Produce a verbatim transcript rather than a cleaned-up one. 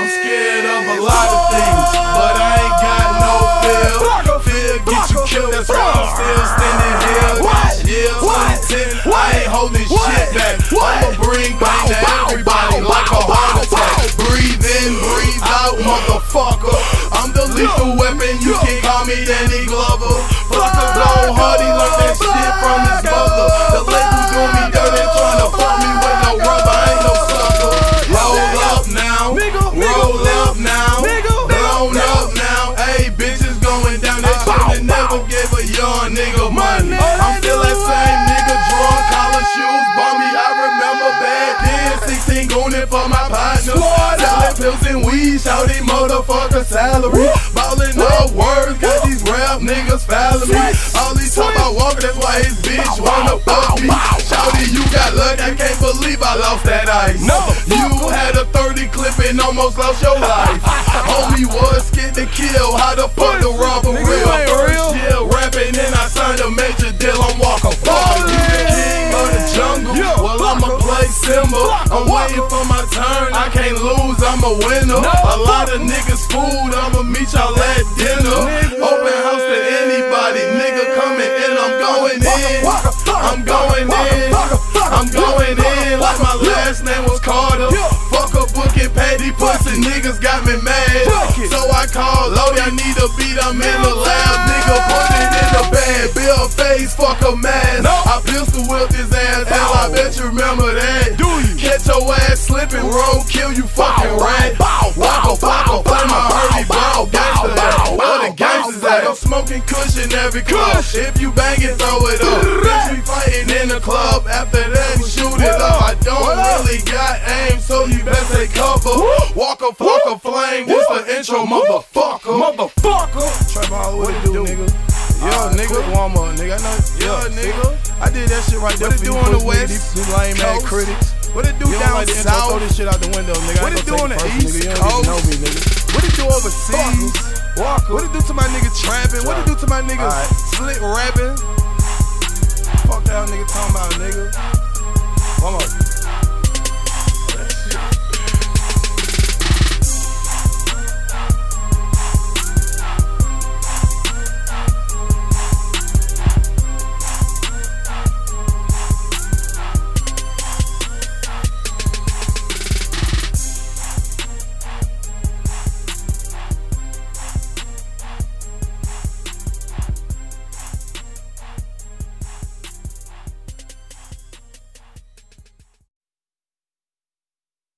I'm scared of a lot of things, but I ain't got no fear. Fear get you killed, that's why I'm still standing here. Years until I ain't holding shit back. I'ma bring pain to everybody like a heart attack. Breathe in, breathe out, motherfucker. I'm the lethal weapon, you can call me Danny Glover. Fucker go hard, he learned that shit from his mother. The label do me dirty, tryna fuck me with no rubber, I ain't no sucker. Roll up now, roll up now, blown up now. Hey, bitches going down, that should've never gave a young nigga money. I'm still that same nigga, drawn collar shoes, bummy. I remember back then, sixteen gooning for my partner. Selling pills and weed, shouting motherfucker salary. Ballin' up words, got these rap niggas fouling me. All these talk about walking, that's why his bitch wanna fuck me. Shouty, you got luck, I can't believe I lost that ice. You had a thirty clip and almost lost your life. Homie was scared to kill, how the fuck the robber real? First year rapping and I signed a major deal, I'm walking fucking. You the king of the jungle, well I'ma play Simba. I'm waiting for my turn, I can't lose, I'm a winner. A lot of niggas food, I'ma meet y'all at dinner. Open house to anybody, nigga coming in, I'm going in. I'm going in, I'm going in like my last name was Carter. Fuck a book and patty pussy, niggas got me mad. So I called Lodi, I need a beat, I'm in the lab. Nigga put it in the bag, build face, fuck a mask. I pistol whipped his ass, hell I bet you remember that. Catch your ass slipping, roll, kill you fucking rat. Waka waka, play my hurry ball, gangsta that. Where the gangsters at? I'm smoking cushion every club. If you bang it, throw it up. Bitch, we fighting in the club, after that we shoot it up. I don't really got aim, so you better take cover. Walker, fucker, flame, this the intro, motherfucker. Motherfucker. Trayvon, what it do, nigga? Yeah, nigga, warm up, nigga. I know. Yeah, nigga. I did that shit right there. What it do on the west? These lame ass critics. What it do down like south? Throw this shit out the window, nigga. What it do on the east coast? Know me, nigga. What it do overseas? Walker. What it do to my nigga trapping? What it do to my nigga right. Slick rapping? Fuck that nigga talking about, nigga. One more.